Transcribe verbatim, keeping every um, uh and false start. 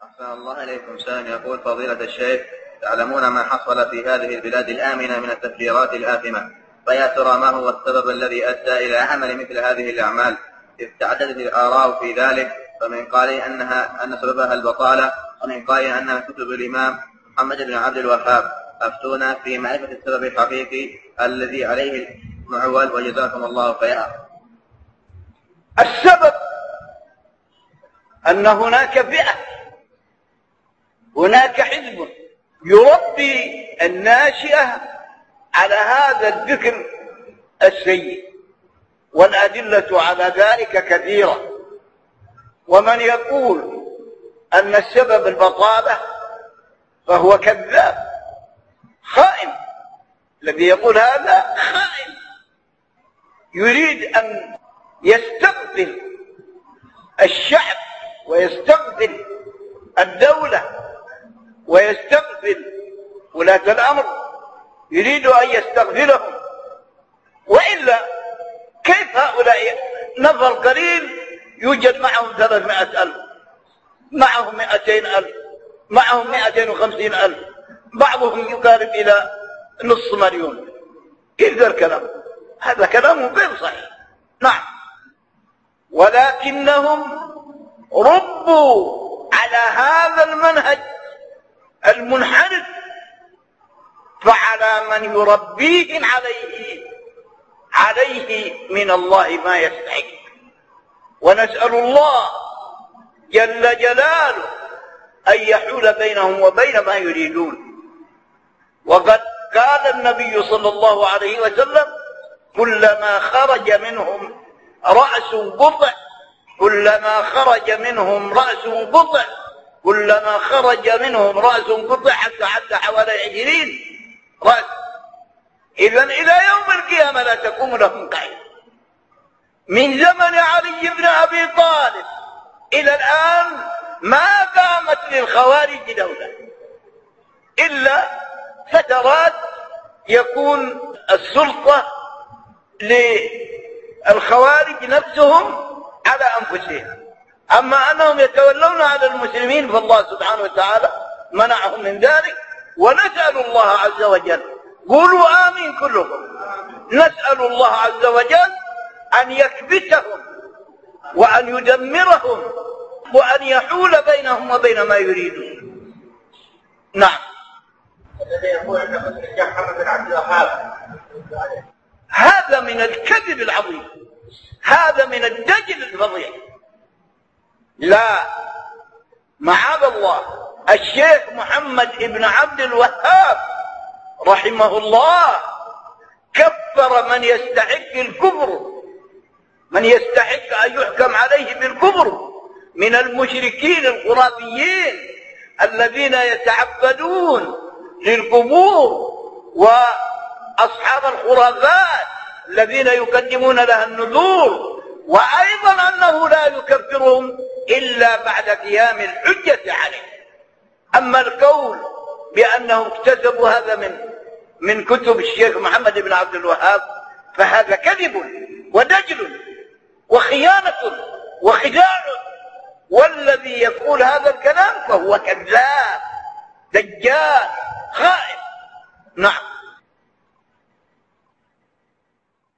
أحسن الله إليكم. سائل يقول: فضيلة الشيخ، تعلمون ما حصل في هذه البلاد الآمنة من التفجيرات الآثمة، فيا ترى ما هو السبب الذي أدى إلى عمل مثل هذه الأعمال؟ إذ تعددت الآراء في ذلك، فمن قال أنها أن سببها البطالة، ومن قال أنها كتب الإمام محمد بن عبد الوهاب. أفتونا في معرفة السبب الحقيقي الذي عليه المعول، وجزاكم الله خيرا. السبب أن هناك فئة، هناك حزب يربي الناشئة على هذا الفكر السيء، والأدلة على ذلك كثيرة. ومن يقول أن السبب البطالة فهو كذاب خائن. الذي يقول هذا خائن، يريد أن يستغفل الشعب ويستغفل الدولة ويستغفل ولاة الأمر، يريد أن يستغفلهم. وإلا كيف هؤلاء نفر قليل يوجد معهم ثلاثمائة ألف، معهم مائتين ألف، معهم مائتين وخمسين ألف، بعضهم يقارب إلى نصف مليون؟ كيف ذا الكلام؟ هذا كلام غير صحيح. نعم، ولكنهم ربوا على هذا المنهج المنحرف، فعلى من يربيهم عليه عليه من الله ما يستحق. ونسأل الله جل جلاله أن يحول بينهم وبين ما يريدون. وقد قال النبي صلى الله عليه وسلم: كلما خرج منهم رأس قطع، كلما خرج منهم رأس قطع، كلما خرج منهم رأس قطع، حتى حتى حوالي عشرين رأس. إذن إلى يوم القيامة لا تقوم لهم قائمة. من زمن علي بن أبي طالب إلى الآن ما قامت للخوارج دولة، إلا فترات يكون السلطة للخوارج نفسهم على أنفسهم. أما أنهم يتولون على المسلمين فالله سبحانه وتعالى منعهم من ذلك. ونسأل الله عز وجل، قولوا آمين كلكم، نسأل الله عز وجل أن يكبتهم وأن يدمرهم وأن يحول بينهم وبين ما يريدون. نعم. الذي يقول أن الشيخ محمد بن عبد الوهاب هذا من الكذب العظيم، هذا من الدجل الفظيع. لا، معاذ الله. الشيخ محمد بن عبد الوهاب رحمه الله كفر من يستحق الكفر، من يستحق أن يحكم عليه بالكفر من المشركين الخرافيين الذين يتعبدون للقبور وأصحاب الخرافات الذين يقدمون لها النذور. وأيضا أنه لا يكفرهم إلا بعد قيام الحجة عليه. أما القول بأنهم اكتسبوا هذا من من كتب الشيخ محمد بن عبد الوهاب فهذا كذب ودجل وخيانة وخداع، والذي يقول هذا الكلام فهو كذاب دجال خائن. نعم.